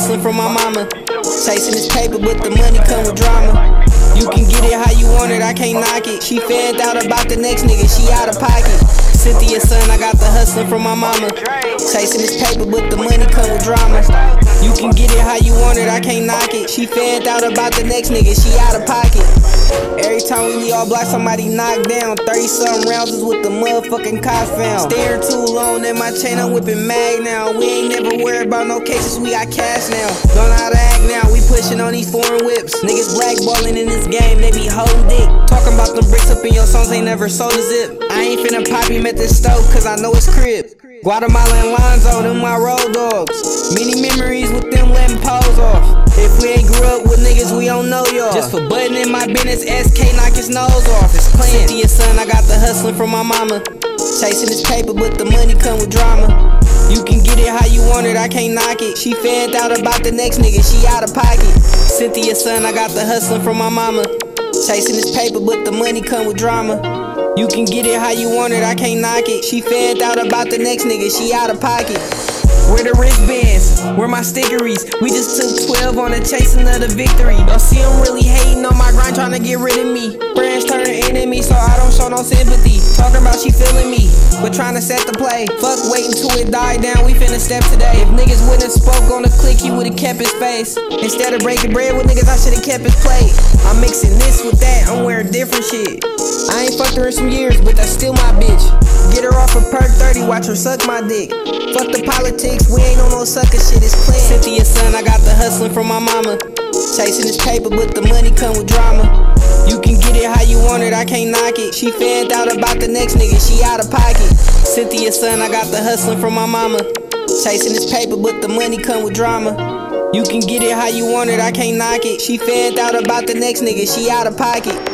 hustling from my mama. Chasing this paper, but the money come with drama. You can get it how you want it, I can't knock it. She fed out about the next nigga, she out of pocket. Cynthia son, I got the hustling from my mama. Chasing this paper, but the money come with drama. You can get it how you want it, I can't knock it. She fed out about the next nigga, she out of pocket. Every time we leave all block, somebody knocked down. 30-something rounds is with the motherfucking cops found. Staring too long at my chain, I'm whipping mag now. We ain't never worried about no cases, we got cash now. Don't know how to act now, we pushing on these foreign whips. Niggas blackballing in this game, they be holding dick. Talking about them bricks up in your songs, ain't never sold a zip. I ain't finna pop him at this stove, cause I know it's crib. Guatemala and Lonzo, them my road dogs. Many memories with them letting pose off. If we ain't grew up with niggas, we don't know y'all. Just for butting in my business, SK knock his nose off. It's playing. Cynthia son, I got the hustling from my mama. Chasing this paper, but the money come with drama. You can get it how you want it, I can't knock it. She fed out about the next nigga, she out of pocket. Cynthia son, I got the hustling from my mama. Chasing this paper, but the money come with drama. You can get it how you want it, I can't knock it. She fed out about the next nigga, she out of pocket. Where the wristbands, where my stickeries. We just took 12 on the chasing of the victory. Y'all see them really hating on my grind, trying to get rid of me. Friends turn to enemies, so I don't show no sympathy. Talking about she feeling me, but trying to set the play. Fuck waiting till it die down, we finna step today. If niggas wouldn't spoke on the click, he would've kept his face. Instead of breaking bread with niggas, I should've kept his plate. I'm mixing this with that, I'm wearing different shit. I ain't fucked her in some years, but that's still my bitch. Get her off a perk 30, watch her suck my dick. Fuck the politics, we ain't on no sucker shit, it's clean. Cynthia son, I got the hustling from my mama. Chasing this paper, but the money come with drama. You can get it how you want it, I can't knock it. She fed out about the next nigga, she out of pocket. Cynthia son, I got the hustling from my mama. Chasing this paper, but the money come with drama. You can get it how you want it, I can't knock it. She fed out about the next nigga, she out of pocket.